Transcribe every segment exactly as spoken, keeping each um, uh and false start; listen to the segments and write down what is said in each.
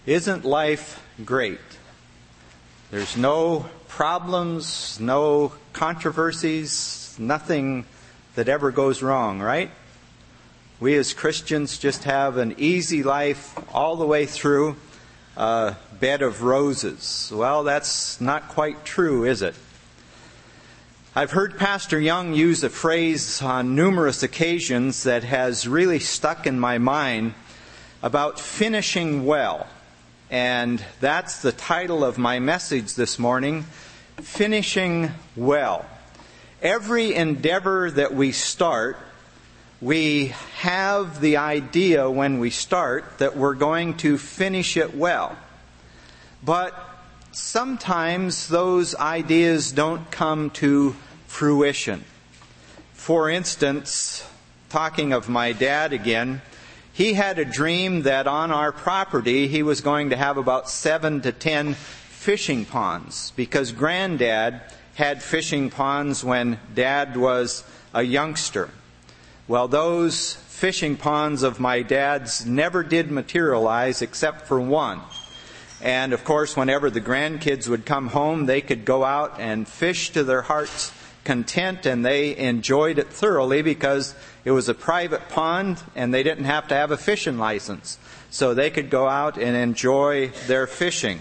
Isn't life great? There's no problems, no controversies, nothing that ever goes wrong, right? We as Christians just have an easy life all the way through, a bed of roses. Well, that's not quite true, is it? I've heard Pastor Young use a phrase on numerous occasions that has really stuck in my mind about finishing well. And that's the title of my message this morning, Finishing Well. Every endeavor that we start, we have the idea when we start that we're going to finish it well. But sometimes those ideas don't come to fruition. For instance, talking of my dad again, he had a dream that on our property he was going to have about seven to ten fishing ponds, because Granddad had fishing ponds when Dad was a youngster. Well, those fishing ponds of my dad's never did materialize except for one. And of course, whenever the grandkids would come home, they could go out and fish to their heart's content, and they enjoyed it thoroughly because it was a private pond and they didn't have to have a fishing license. So they could go out and enjoy their fishing.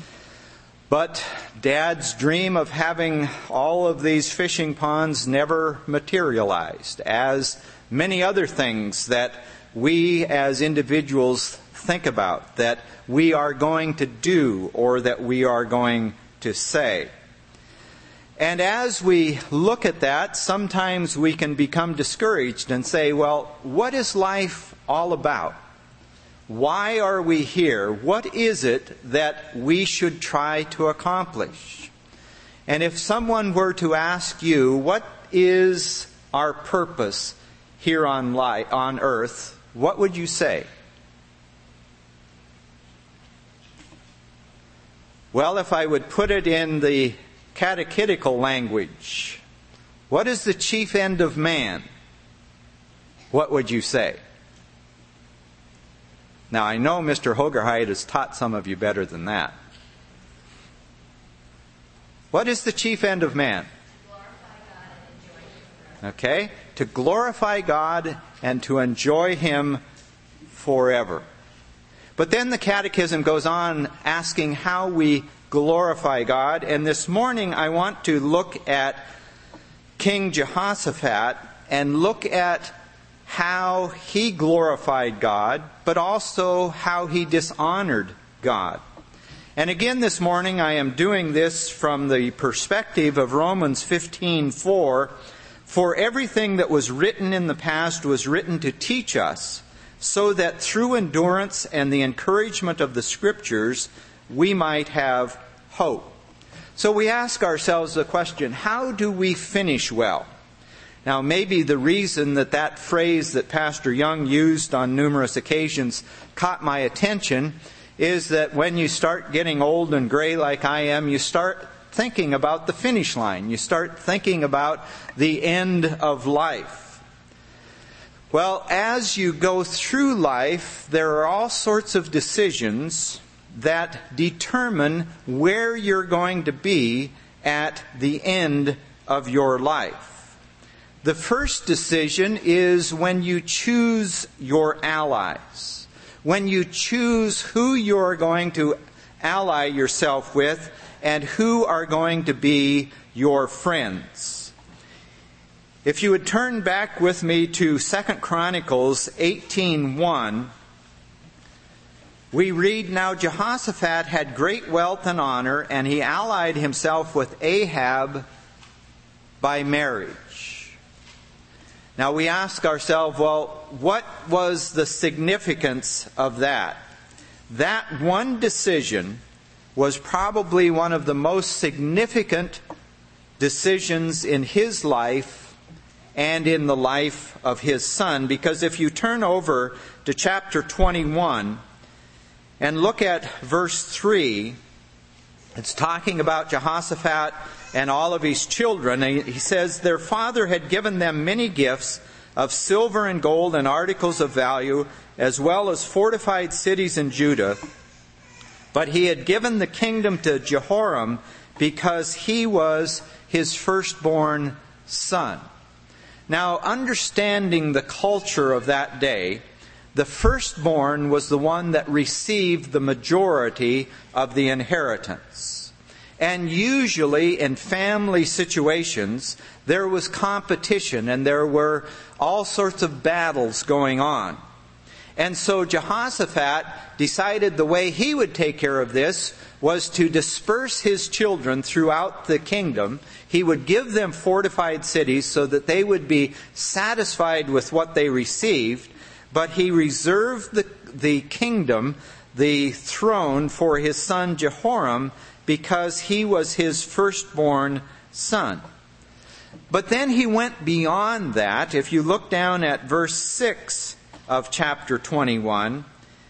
But Dad's dream of having all of these fishing ponds never materialized, as many other things that we as individuals think about, that we are going to do or that we are going to say. And as we look at that, sometimes we can become discouraged and say, well, what is life all about? Why are we here? What is it that we should try to accomplish? And if someone were to ask you, what is our purpose here on life, on earth, what would you say? Well, if I would put it in the catechetical language, what is the chief end of man? What would you say? Now, I know Mister Hogerheit has taught some of you better than that. What is the chief end of man? Okay, to glorify God and to enjoy Him forever. But then the Catechism goes on asking how we glorify God. And this morning I want to look at King Jehoshaphat and look at how he glorified God, but also how he dishonored God. And again this morning I am doing this from the perspective of Romans fifteen four. For everything that was written in the past was written to teach us, so that through endurance and the encouragement of the Scriptures we might have hope. So we ask ourselves the question, how do we finish well? Now, maybe the reason that that phrase that Pastor Young used on numerous occasions caught my attention is that when you start getting old and gray like I am, you start thinking about the finish line. You start thinking about the end of life. Well, as you go through life, there are all sorts of decisions that determine where you're going to be at the end of your life. The first decision is when you choose your allies. When you choose who you're going to ally yourself with and who are going to be your friends. If you would turn back with me to Second Chronicles eighteen one, we read, Now Jehoshaphat had great wealth and honor, and he allied himself with Ahab by marriage. Now we ask ourselves, well, what was the significance of that? That one decision was probably one of the most significant decisions in his life and in the life of his son. Because if you turn over to chapter twenty-one and look at verse three, it's talking about Jehoshaphat and all of his children. He says, Their father had given them many gifts of silver and gold and articles of value, as well as fortified cities in Judah. But he had given the kingdom to Jehoram because he was his firstborn son. Now, understanding the culture of that day, the firstborn was the one that received the majority of the inheritance. And usually in family situations, there was competition and there were all sorts of battles going on. And so Jehoshaphat decided the way he would take care of this was to disperse his children throughout the kingdom. He would give them fortified cities so that they would be satisfied with what they received, but he reserved the, the kingdom, the throne, for his son Jehoram because he was his firstborn son. But then he went beyond that. If you look down at verse six of chapter twenty-one,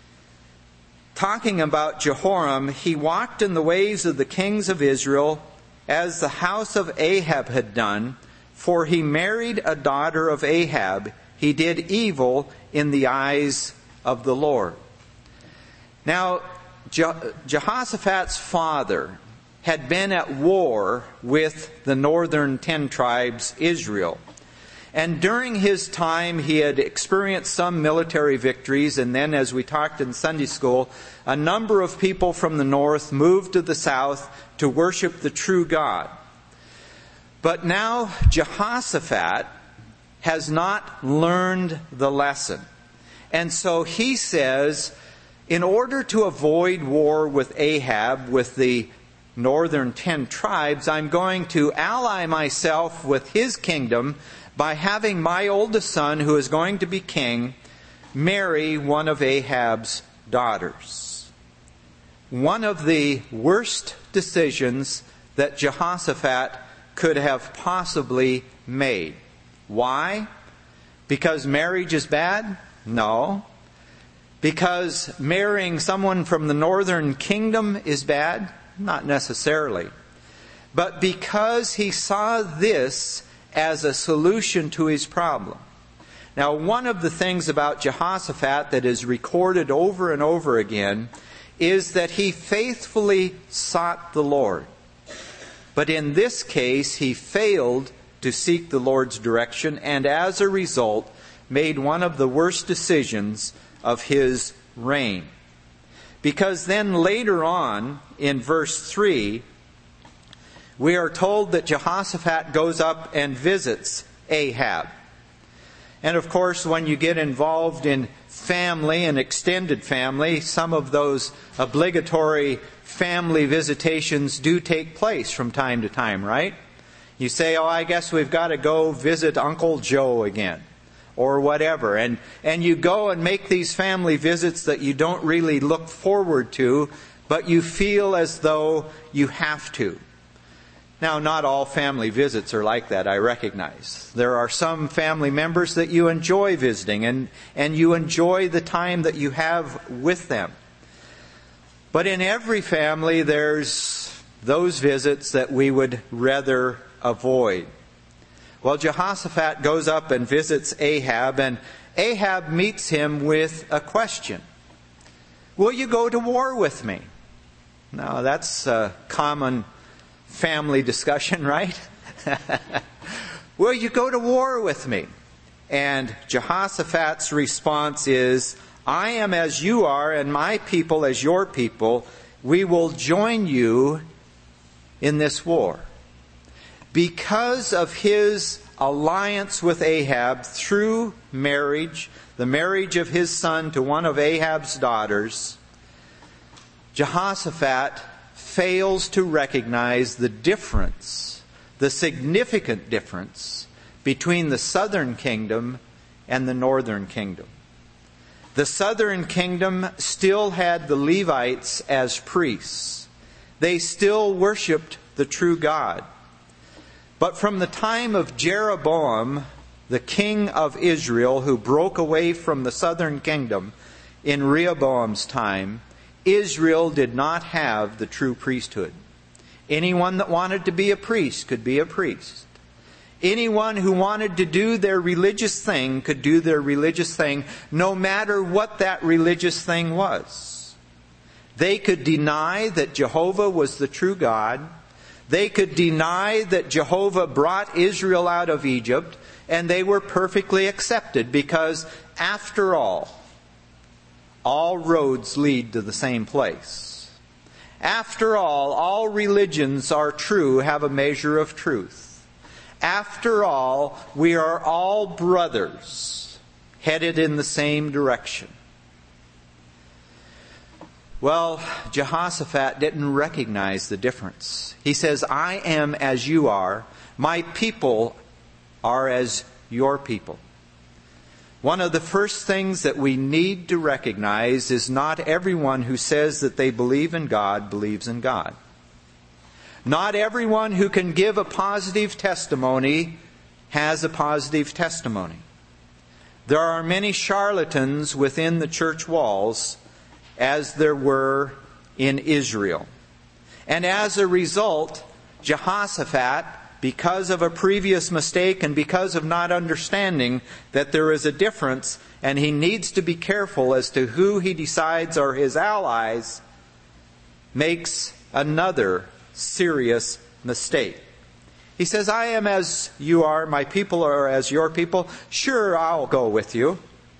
talking about Jehoram, he walked in the ways of the kings of Israel as the house of Ahab had done, for he married a daughter of Ahab. He did evil in the eyes of the Lord. Now, Je- Jehoshaphat's father had been at war with the northern ten tribes, Israel. And during his time, he had experienced some military victories. And then, as we talked in Sunday school, a number of people from the north moved to the south to worship the true God. But now Jehoshaphat has not learned the lesson. And so he says, in order to avoid war with Ahab, with the northern ten tribes, I'm going to ally myself with his kingdom by having my oldest son, who is going to be king, marry one of Ahab's daughters. One of the worst decisions that Jehoshaphat could have possibly made. Why? Because marriage is bad? No. Because marrying someone from the northern kingdom is bad? Not necessarily. But because he saw this as a solution to his problem. Now, one of the things about Jehoshaphat that is recorded over and over again is that he faithfully sought the Lord. But in this case, he failed to seek the Lord's direction, and as a result, made one of the worst decisions of his reign. Because then later on, in verse three, we are told that Jehoshaphat goes up and visits Ahab. And of course, when you get involved in family and extended family, some of those obligatory family visitations do take place from time to time, right? You say, oh, I guess we've got to go visit Uncle Joe again, or whatever. And, and you go and make these family visits that you don't really look forward to, but you feel as though you have to. Now, not all family visits are like that, I recognize. There are some family members that you enjoy visiting, and, and you enjoy the time that you have with them. But in every family, there's those visits that we would rather avoid. Well, Jehoshaphat goes up and visits Ahab, and Ahab meets him with a question. Will you go to war with me? Now, that's a common family discussion, right? Will you go to war with me? And Jehoshaphat's response is, I am as you are, and my people as your people. We will join you in this war. Because of his alliance with Ahab through marriage, the marriage of his son to one of Ahab's daughters, Jehoshaphat fails to recognize the difference, the significant difference between the southern kingdom and the northern kingdom. The southern kingdom still had the Levites as priests. They still worshipped the true God. But from the time of Jeroboam, the king of Israel, who broke away from the southern kingdom in Rehoboam's time, Israel did not have the true priesthood. Anyone that wanted to be a priest could be a priest. Anyone who wanted to do their religious thing could do their religious thing, no matter what that religious thing was. They could deny that Jehovah was the true God. They could deny that Jehovah brought Israel out of Egypt, and they were perfectly accepted because, after all, all roads lead to the same place. After all, all religions are true, have a measure of truth. After all, we are all brothers, headed in the same direction. Well, Jehoshaphat didn't recognize the difference. He says, I am as you are. My people are as your people. One of the first things that we need to recognize is not everyone who says that they believe in God believes in God. Not everyone who can give a positive testimony has a positive testimony. There are many charlatans within the church walls, as there were in Israel. And as a result, Jehoshaphat, because of a previous mistake and because of not understanding that there is a difference and he needs to be careful as to who he decides are his allies, makes another serious mistake. He says, I am as you are, my people are as your people. Sure, I'll go with you.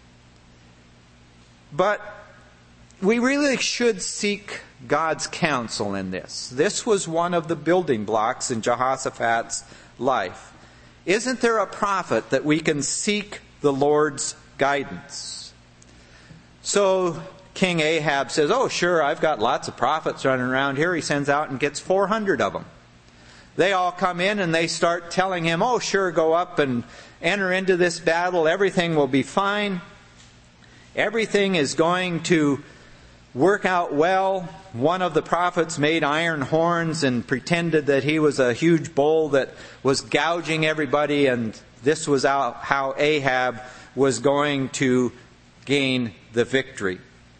But we really should seek God's counsel in this. This was one of the building blocks in Jehoshaphat's life. Isn't there a prophet that we can seek the Lord's guidance? So King Ahab says, oh sure, I've got lots of prophets running around here. He sends out and gets four hundred of them. They all come in and they start telling him, oh sure, go up and enter into this battle. Everything will be fine. Everything is going to work out well. One of the prophets made iron horns and pretended that he was a huge bull that was gouging everybody, and this was how Ahab was going to gain the victory.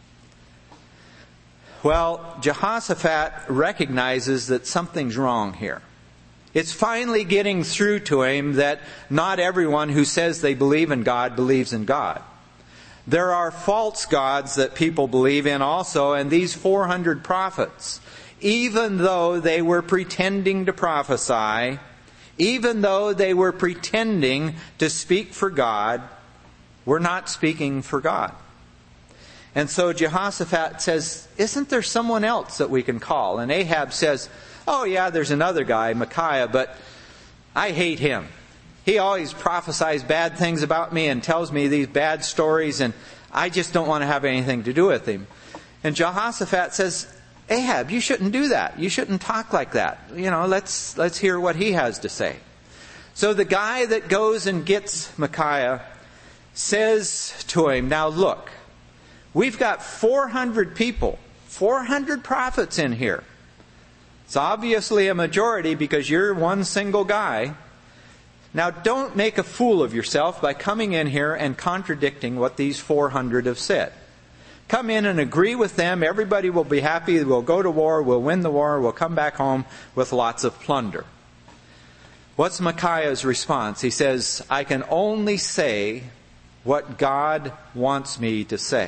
Well, Jehoshaphat recognizes that something's wrong here. It's finally getting through to him that not everyone who says they believe in God believes in God. There are false gods that people believe in also, and these four hundred prophets, even though they were pretending to prophesy, even though they were pretending to speak for God, were not speaking for God. And so Jehoshaphat says, isn't there someone else that we can call? And Ahab says, oh yeah, there's another guy, Micaiah, but I hate him. He always prophesies bad things about me and tells me these bad stories, and I just don't want to have anything to do with him. And Jehoshaphat says, Ahab, you shouldn't do that. You shouldn't talk like that. You know, let's let's hear what he has to say. So the guy that goes and gets Micaiah says to him, now look, we've got four hundred people, four hundred prophets in here. It's obviously a majority because you're one single guy. Now don't make a fool of yourself by coming in here and contradicting what these four hundred have said. Come in and agree with them. Everybody will be happy. We'll go to war. We'll win the war. We'll come back home with lots of plunder. What's Micaiah's response? He says, I can only say what God wants me to say.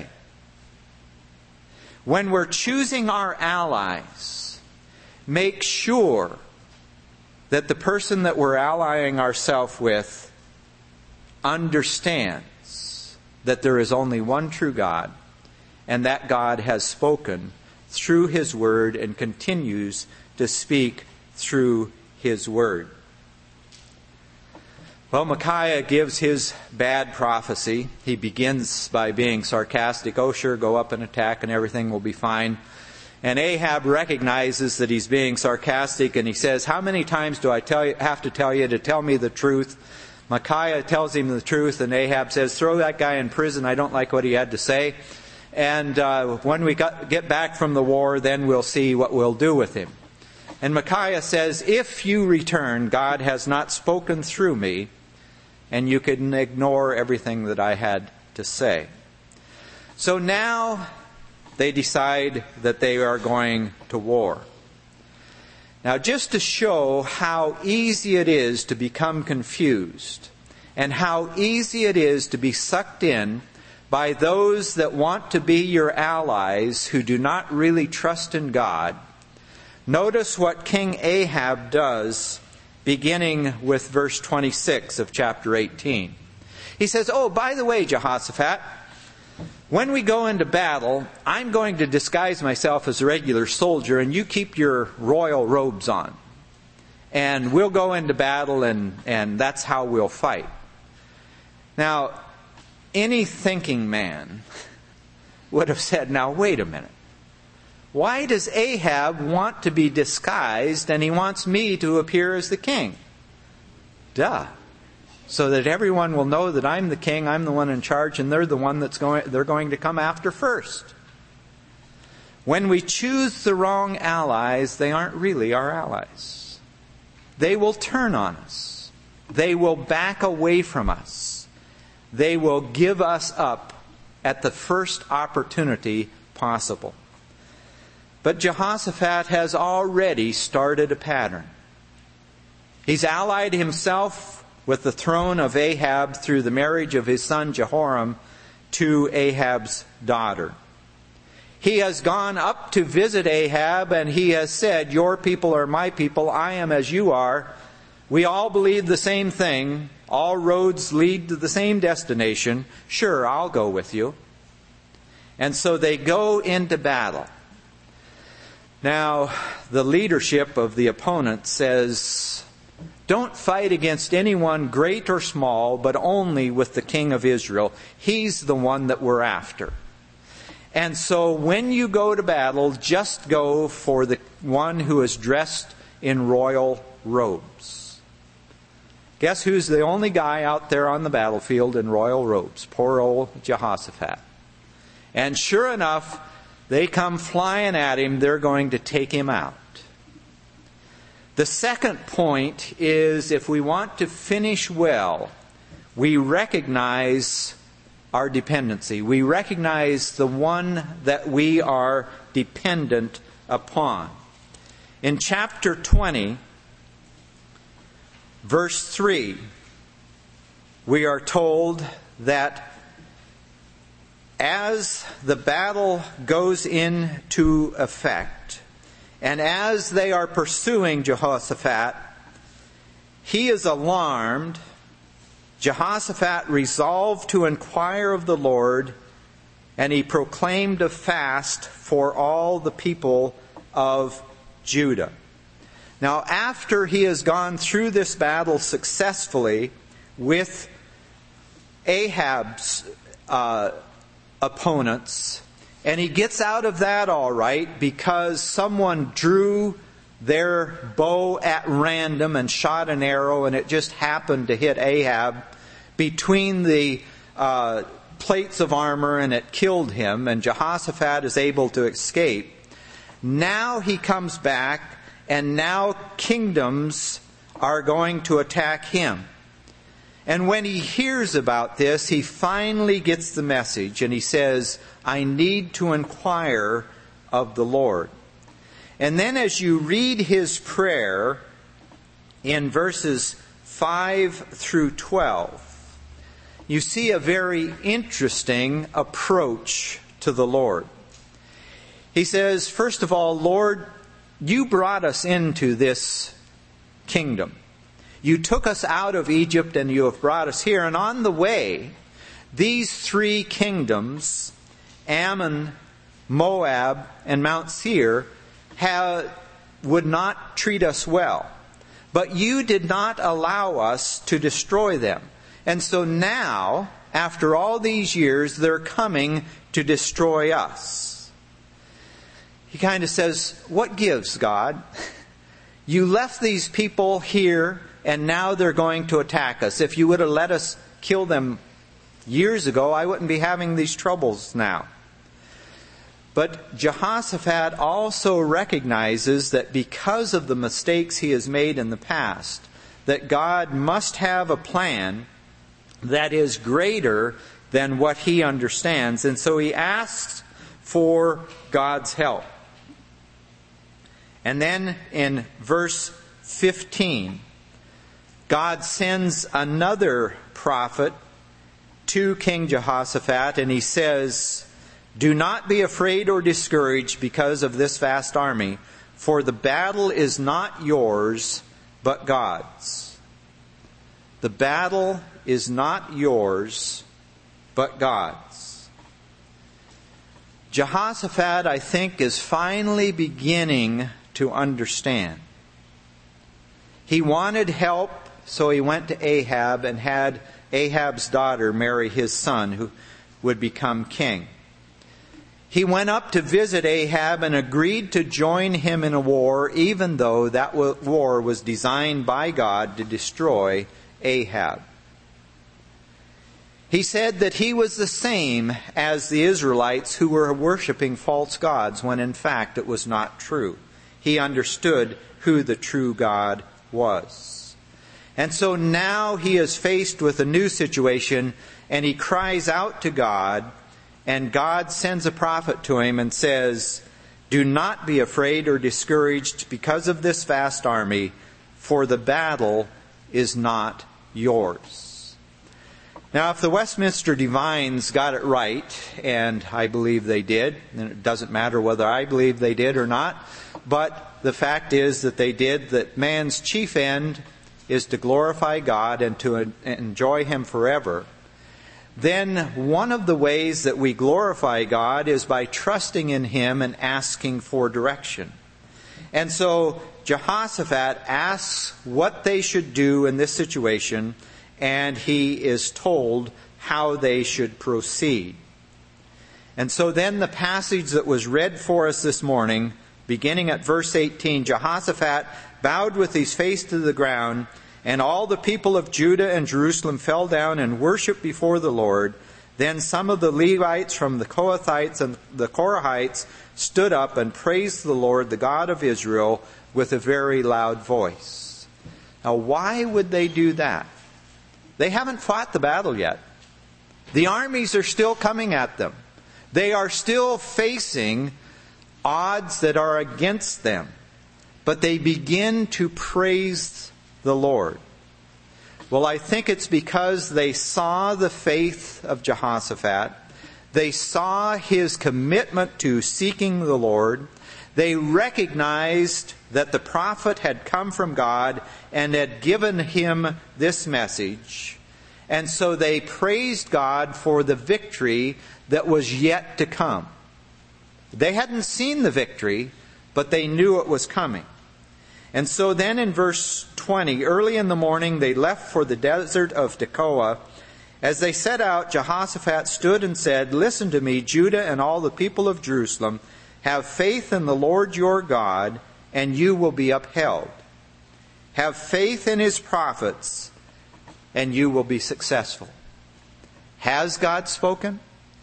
When we're choosing our allies, make sure that the person that we're allying ourselves with understands that there is only one true God, and that God has spoken through His Word and continues to speak through His Word. Well, Micaiah gives his bad prophecy. He begins by being sarcastic. Oh, sure, go up and attack and everything will be fine. And Ahab recognizes that he's being sarcastic, and he says, how many times do I tell you, have to tell you to tell me the truth? Micaiah tells him the truth, and Ahab says, throw that guy in prison. I don't like what he had to say. And uh, when we got, get back from the war, then we'll see what we'll do with him. And Micaiah says, if you return, God has not spoken through me, and you can ignore everything that I had to say. So now they decide that they are going to war. Now, just to show how easy it is to become confused and how easy it is to be sucked in by those that want to be your allies who do not really trust in God, notice what King Ahab does, beginning with verse twenty-six of chapter eighteen. He says, "Oh, by the way, Jehoshaphat, when we go into battle, I'm going to disguise myself as a regular soldier, and you keep your royal robes on. And we'll go into battle, and, and that's how we'll fight." Now, any thinking man would have said, now wait a minute. Why does Ahab want to be disguised and he wants me to appear as the king? Duh. So that everyone will know that I'm the king, I'm the one in charge, and they're the one that's going, they're going to come after first. When we choose the wrong allies, they aren't really our allies. They will turn on us. They will back away from us. They will give us up at the first opportunity possible. But Jehoshaphat has already started a pattern. He's allied himself with the throne of Ahab through the marriage of his son Jehoram to Ahab's daughter. He has gone up to visit Ahab, and he has said, "Your people are my people, I am as you are. We all believe the same thing. All roads lead to the same destination. Sure, I'll go with you." And so they go into battle. Now, the leadership of the opponent says, "Don't fight against anyone great or small, but only with the king of Israel. He's the one that we're after. And so when you go to battle, just go for the one who is dressed in royal robes." Guess who's the only guy out there on the battlefield in royal robes? Poor old Jehoshaphat. And sure enough, they come flying at him. They're going to take him out. The second point is, if we want to finish well, we recognize our dependency. We recognize the one that we are dependent upon. In chapter twenty, verse three, we are told that as the battle goes into effect, and as they are pursuing Jehoshaphat, he is alarmed. Jehoshaphat resolved to inquire of the Lord, and he proclaimed a fast for all the people of Judah. Now, after he has gone through this battle successfully with Ahab's uh, opponents, and he gets out of that all right because someone drew their bow at random and shot an arrow, and it just happened to hit Ahab between the uh, plates of armor, and it killed him, and Jehoshaphat is able to escape. Now he comes back, and now kingdoms are going to attack him. And when he hears about this, he finally gets the message, and he says, "I need to inquire of the Lord." And then as you read his prayer in verses five through twelve, you see a very interesting approach to the Lord. He says, first of all, "Lord, you brought us into this kingdom. You took us out of Egypt and you have brought us here. And on the way, these three kingdoms, Ammon, Moab, and Mount Seir, have, would not treat us well. But you did not allow us to destroy them. And so now, after all these years, they're coming to destroy us." He kind of says, what gives, God? You left these people here, and now they're going to attack us. If you would have let us kill them years ago, I wouldn't be having these troubles now. But Jehoshaphat also recognizes that because of the mistakes he has made in the past, that God must have a plan that is greater than what he understands. And so he asks for God's help. And then in verse fifteen, God sends another prophet to King Jehoshaphat, and he says, "Do not be afraid or discouraged because of this vast army, for the battle is not yours, but God's." The battle is not yours, but God's. Jehoshaphat, I think, is finally beginning to understand. He wanted help, so he went to Ahab and had Ahab's daughter marry his son, who would become king. He went up to visit Ahab and agreed to join him in a war, even though that war was designed by God to destroy Ahab. He said that he was the same as the Israelites who were worshiping false gods, when in fact it was not true. He understood who the true God was. And so now he is faced with a new situation, and he cries out to God, and God sends a prophet to him and says, "Do not be afraid or discouraged because of this vast army, for the battle is not yours." Now, if the Westminster Divines got it right, and I believe they did, and it doesn't matter whether I believe they did or not, but the fact is that they did, that man's chief end is to glorify God and to enjoy Him forever, then one of the ways that we glorify God is by trusting in Him and asking for direction. And so Jehoshaphat asks what they should do in this situation, and he is told how they should proceed. And so then the passage that was read for us this morning, beginning at verse eighteen, Jehoshaphat bowed with his face to the ground, and all the people of Judah and Jerusalem fell down and worshipped before the Lord. Then some of the Levites from the Kohathites and the Korahites stood up and praised the Lord, the God of Israel, with a very loud voice. Now, why would they do that? They haven't fought the battle yet. The armies are still coming at them. They are still facing odds that are against them. But they begin to praise the Lord. Well, I think it's because they saw the faith of Jehoshaphat. They saw his commitment to seeking the Lord. They recognized that the prophet had come from God and had given him this message. And so they praised God for the victory that was yet to come. They hadn't seen the victory, but they knew it was coming. And so then in verse twenty, early in the morning they left for the desert of Tekoa. As they set out, Jehoshaphat stood and said, "Listen to me, Judah and all the people of Jerusalem. Have faith in the Lord your God, and you will be upheld. Have faith in His prophets, and you will be successful." Has God spoken?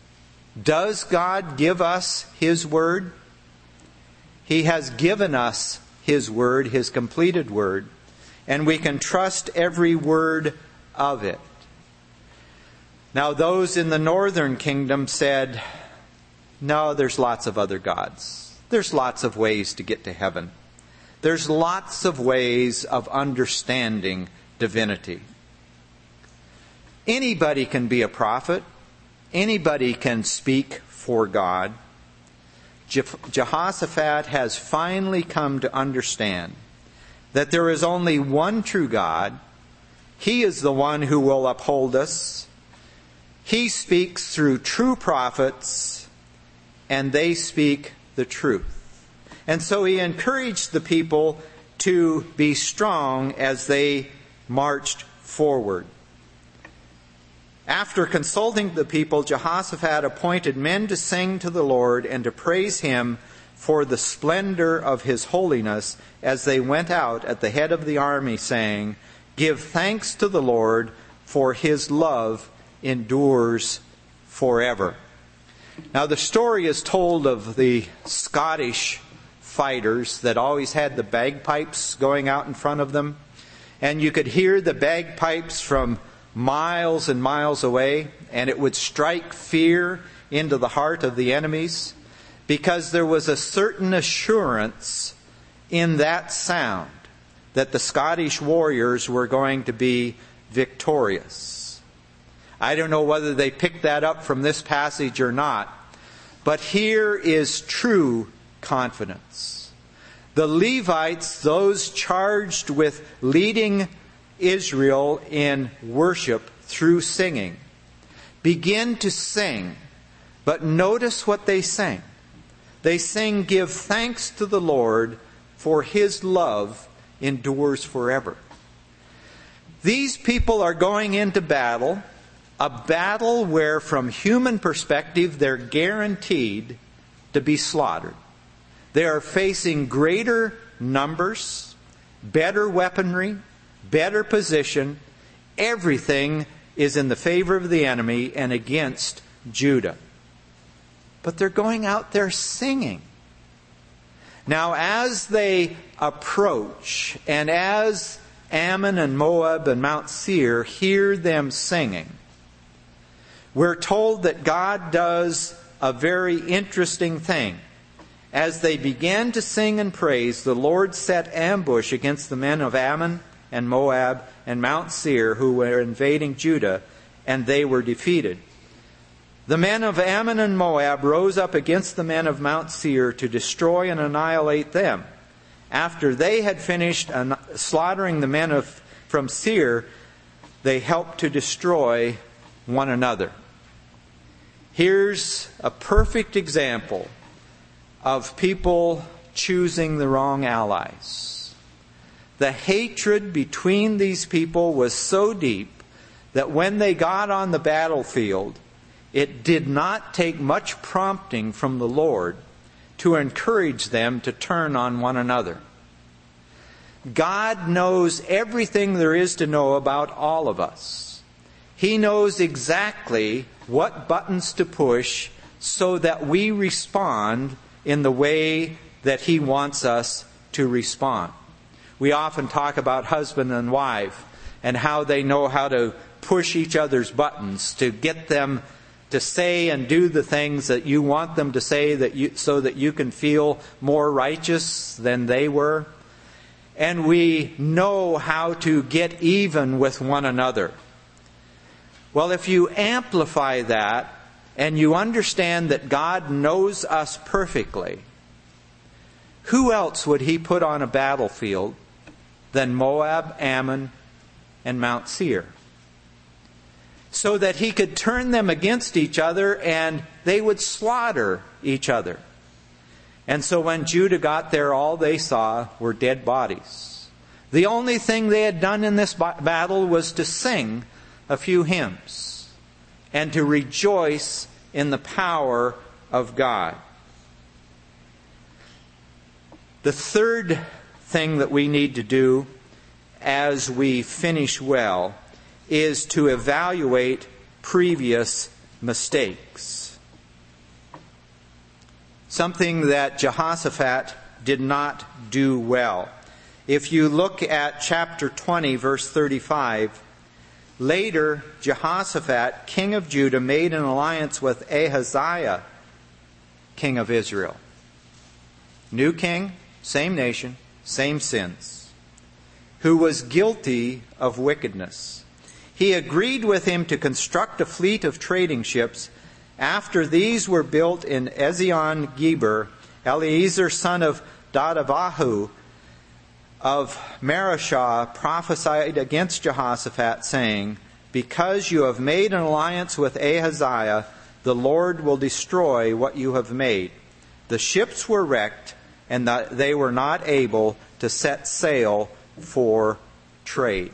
Does God give us His word? He has given us His word, His completed word, and we can trust every word of it. Now, those in the northern kingdom said, "No, there's lots of other gods. There's lots of ways to get to heaven. There's lots of ways of understanding divinity. Anybody can be a prophet. Anybody can speak for God." Je- Jehoshaphat has finally come to understand that there is only one true God. He is the one who will uphold us. He speaks through true prophets, and they speak the truth. And so he encouraged the people to be strong as they marched forward. After consulting the people, Jehoshaphat appointed men to sing to the Lord and to praise Him for the splendor of His holiness as they went out at the head of the army, saying, "Give thanks to the Lord, for His love endures forever." Now, the story is told of the Scottish fighters that always had the bagpipes going out in front of them. And you could hear the bagpipes from miles and miles away, and it would strike fear into the heart of the enemies, because there was a certain assurance in that sound that the Scottish warriors were going to be victorious. I don't know whether they picked that up from this passage or not. But here is true confidence. The Levites, those charged with leading Israel in worship through singing, begin to sing. But notice what they sing. They sing, "Give thanks to the Lord, for His love endures forever." These people are going into battle, a battle where from human perspective they're guaranteed to be slaughtered. They are facing greater numbers, better weaponry, better position. Everything is in the favor of the enemy and against Judah. But they're going out there singing. Now, as they approach, and as Ammon and Moab and Mount Seir hear them singing, we're told that God does a very interesting thing. As they began to sing and praise, the Lord set ambush against the men of Ammon and Moab and Mount Seir who were invading Judah, and they were defeated. The men of Ammon and Moab rose up against the men of Mount Seir to destroy and annihilate them. After they had finished slaughtering the men of from Seir, they helped to destroy one another. Here's a perfect example of people choosing the wrong allies. The hatred between these people was so deep that when they got on the battlefield, it did not take much prompting from the Lord to encourage them to turn on one another. God knows everything there is to know about all of us. He knows exactly what buttons to push so that we respond in the way that He wants us to respond. We often talk about husband and wife and how they know how to push each other's buttons to get them to say and do the things that you want them to say, that you, so that you can feel more righteous than they were. And we know how to get even with one another. Well, if you amplify that and you understand that God knows us perfectly, who else would He put on a battlefield than Moab, Ammon, and Mount Seir? So that He could turn them against each other and they would slaughter each other. And so when Judah got there, all they saw were dead bodies. The only thing they had done in this battle was to sing a few hymns and to rejoice in the power of God. The third thing that we need to do as we finish well is to evaluate previous mistakes. Something that Jehoshaphat did not do well. If you look at chapter twenty, verse thirty-five, later Jehoshaphat, king of Judah, made an alliance with Ahaziah, king of Israel. New king, same nation, same sins, who was guilty of wickedness. He agreed with him to construct a fleet of trading ships. After these were built in Ezion-Geber, Eleazar, son of Dodavahu of Marashah, prophesied against Jehoshaphat, saying, "Because you have made an alliance with Ahaziah, the Lord will destroy what you have made." The ships were wrecked, and they were not able to set sail for trade.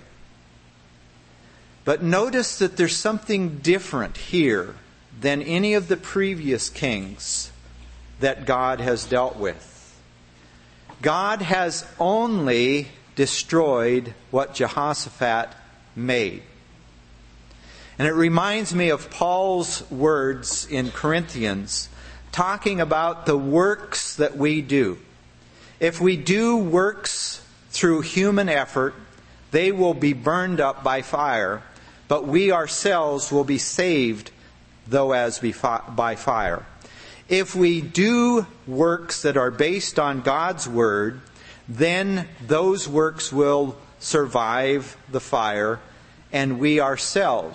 But notice that there's something different here than any of the previous kings that God has dealt with. God has only destroyed what Jehoshaphat made. And it reminds me of Paul's words in Corinthians, talking about the works that we do. If we do works through human effort, they will be burned up by fire, but we ourselves will be saved, though as by fire. If we do works that are based on God's Word, then those works will survive the fire, and we ourselves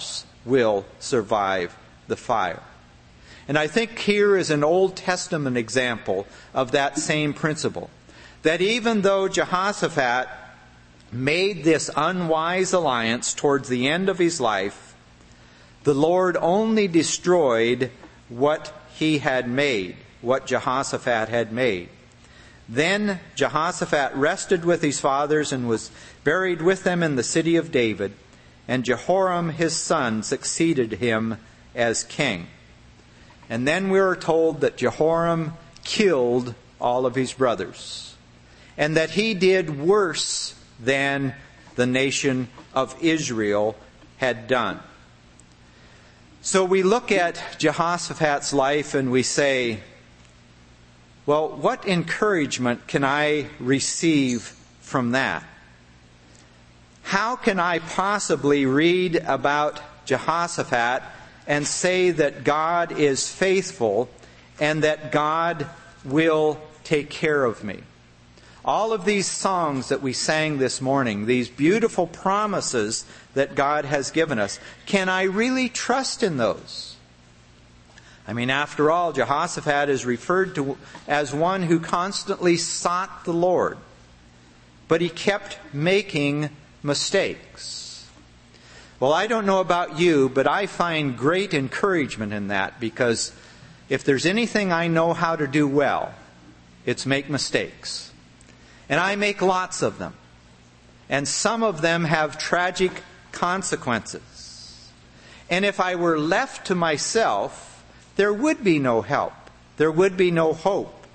will survive the fire. And I think here is an Old Testament example of that same principle. That even though Jehoshaphat made this unwise alliance towards the end of his life, the Lord only destroyed what he had made, what Jehoshaphat had made. Then Jehoshaphat rested with his fathers and was buried with them in the city of David, and Jehoram his son succeeded him as king. And then we are told that Jehoram killed all of his brothers, and that he did worse than the nation of Israel had done. So we look at Jehoshaphat's life and we say, well, what encouragement can I receive from that? How can I possibly read about Jehoshaphat and say that God is faithful and that God will take care of me? All of these songs that we sang this morning, these beautiful promises that God has given us, can I really trust in those? I mean, after all, Jehoshaphat is referred to as one who constantly sought the Lord, but he kept making mistakes. Well, I don't know about you, but I find great encouragement in that, because if there's anything I know how to do well, it's make mistakes. And I make lots of them. And some of them have tragic consequences. And if I were left to myself, there would be no help. There would be no hope.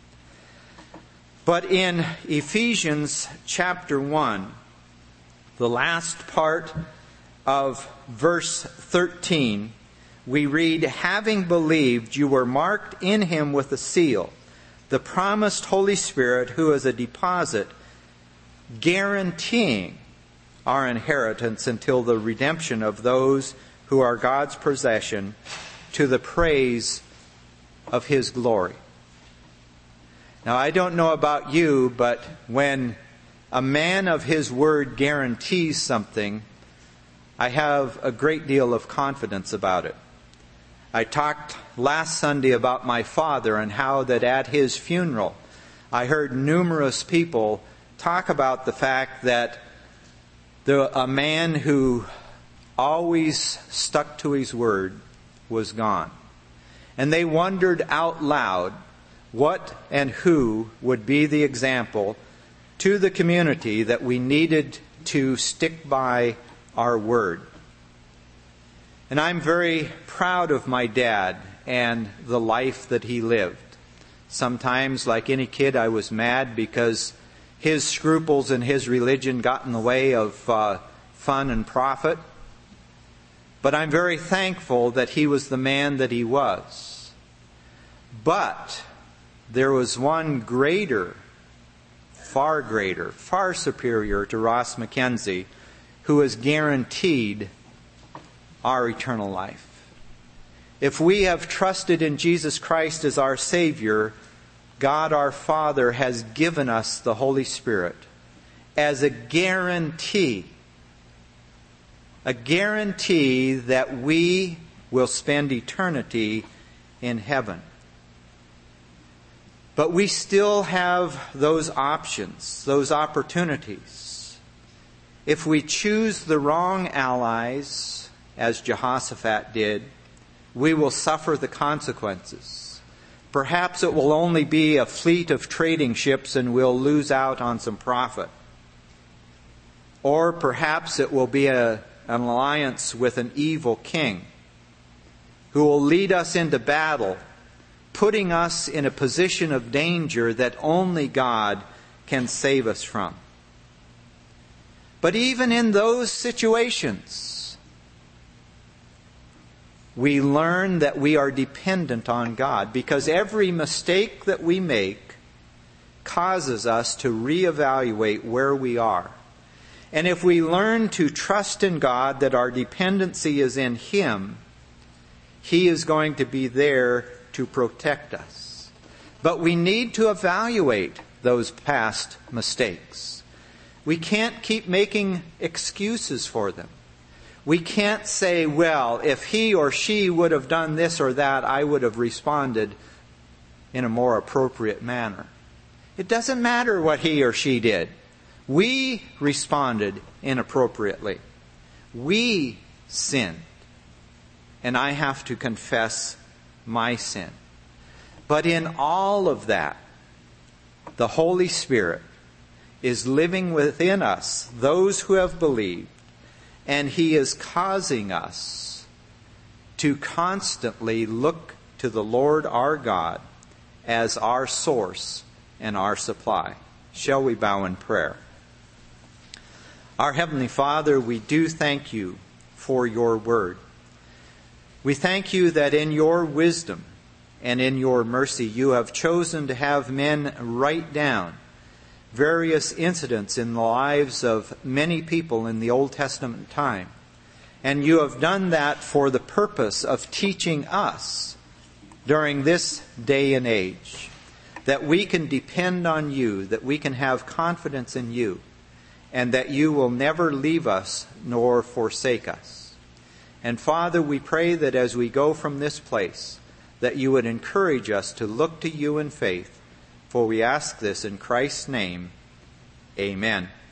But in Ephesians chapter one, the last part of verse thirteen, we read, having believed, you were marked in him with a seal, the promised Holy Spirit, who is a deposit guaranteeing our inheritance until the redemption of those who are God's possession, to the praise of his glory. Now, I don't know about you, but when a man of his word guarantees something, I have a great deal of confidence about it. I talked last Sunday about my father and how that at his funeral I heard numerous people talk about the fact that the, a man who always stuck to his word was gone. And they wondered out loud what and who would be the example to the community that we needed to stick by our word. And I'm very proud of my dad and the life that he lived. Sometimes, like any kid, I was mad because his scruples and his religion got in the way of uh, fun and profit. But I'm very thankful that he was the man that he was. But there was one greater, far greater, far superior to Ross Mackenzie, who is guaranteed our eternal life. If we have trusted in Jesus Christ as our Savior, God our Father has given us the Holy Spirit as a guarantee. A guarantee that we will spend eternity in heaven. But we still have those options, those opportunities. If we choose the wrong allies, as Jehoshaphat did, we will suffer the consequences. Perhaps it will only be a fleet of trading ships and we'll lose out on some profit. Or perhaps it will be a an alliance with an evil king who will lead us into battle, putting us in a position of danger that only God can save us from. But even in those situations, we learn that we are dependent on God, because every mistake that we make causes us to reevaluate where we are. And if we learn to trust in God, that our dependency is in Him, He is going to be there to protect us. But we need to evaluate those past mistakes. We can't keep making excuses for them. We can't say, well, if he or she would have done this or that, I would have responded in a more appropriate manner. It doesn't matter what he or she did. We responded inappropriately. We sinned. And I have to confess my sin. But in all of that, the Holy Spirit is living within us, those who have believed, and He is causing us to constantly look to the Lord our God as our source and our supply. Shall we bow in prayer? Our Heavenly Father, we do thank You for Your Word. We thank You that in Your wisdom and in Your mercy You have chosen to have men write down various incidents in the lives of many people in the Old Testament time. And You have done that for the purpose of teaching us during this day and age that we can depend on You, that we can have confidence in You, and that You will never leave us nor forsake us. And Father, we pray that as we go from this place, that You would encourage us to look to You in faith, for we ask this in Christ's name. Amen.